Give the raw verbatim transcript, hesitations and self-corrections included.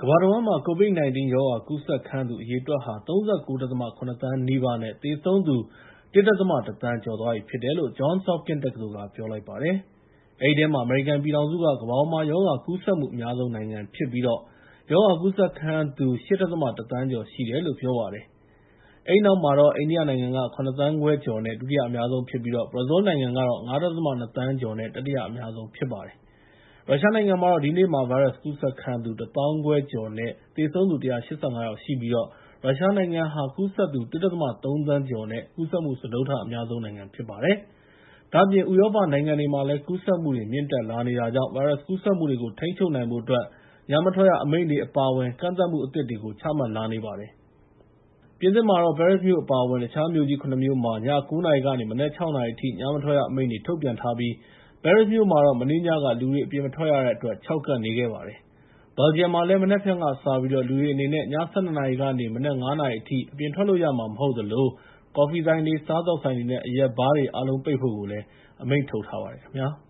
ကမ္ဘာတဝန်းမှာ ကိုဗစ် ၁၉ ရောဂါကူးစက်ခံရသူအရေအတွက်ဟာ ၃၉.၇ သန်းနီးပါးနဲ့ သေဆုံးသူ ၁.၁ သန်းကျော်သွားပြီဖြစ်တယ်လို့ Johns Hopkins တက္ကသိုလ်က ပြောလိုက်ပါတယ်။ အဲဒီထဲမှာ အမေရိကန်ပြည်ထောင်စုက ကမ္ဘာပေါ်မှာ ရောဂါကူးစက်မှုအများဆုံးနိုင်ငံဖြစ်ပြီး ရောဂါကူးစက်ခံရသူ ၈.၁ သန်းကျော်ရှိတယ်လို့ ပြောပါတယ်။ အဲဒီနောက်မှာတော့ အိန္ဒိယနိုင်ငံက ၇ သန်းခွဲကျော်နဲ့ ဒုတိယအများဆုံးဖြစ်ပြီး ဘရာဇီးနိုင်ငံကတော့ ၅.၂ သန်းကျော်နဲ့ တတိယအများဆုံးဖြစ်ပါတယ်။ ရုရှားနိုင်ငံမှာတော့ ဒီနေ့မှာ ဗိုင်းရပ်စ်ကူးစက်ခံရသူ ၁ သောင်းခွဲကျော်နဲ့ သေဆုံးသူ ၁၈၅ ယောက်ရှိပြီး ရုရှားနိုင်ငံဟာ ကူးစက်သူ ၁.၃ သန်းကျော်နဲ့ ကူးစက်မှု စတုတ္ထအများဆုံးနိုင်ငံဖြစ်ပါတယ်။ ဒါ့အပြင် ဥရောပနိုင်ငံတွေမှာလည်း ကူးစက်မှုတွေ မြင့်တက်လာနေတာကြောင့် ဗိုင်းရပ်စ်ကူးစက်မှုတွေကို ထိန်းချုပ်နိုင်ဖို့အတွက် ညမထွက်ရအမိန့်တွေအပါအဝင် ကန့်သတ်မှုအသစ်တွေကို ချမှတ်လာနေပါတယ်။ ပြင်သစ်မှာတော့ ပဲရစ်မြို့အပါအဝင် တခြားမြို့ကြီး ၇ မြို့မှာ ည ၉ နာရီကနေ မနက် ၆ နာရီအထိ ညမထွက်ရအမိန့်တွေ ထုတ်ပြန်ထားပြီး ပဲရစ်မြို့မှာတော့ မနေ့ညက လူတွေ အပြင်မထွက်ရတဲ့အတွက် ခြောက်ကပ်နေခဲ့ပါတယ်။ ဘယ်လ်ဂျီယံမှာလည်း မနက်ဖြန်ကစပြီး လူတွေအနေနဲ့ ည ၁၂ နာရီကနေ မနက် ၅ နာရီအထိ အပြင်ထွက်လို့ရမှာမဟုတ်သလို ကော်ဖီဆိုင်တွေ၊ စားသောက်ဆိုင်တွေနဲ့ အရက်ဘားတွေအားလုံး ပိတ်ဖို့ အမိန့်ထုတ်ထားပါတယ်ခင်ဗျာ။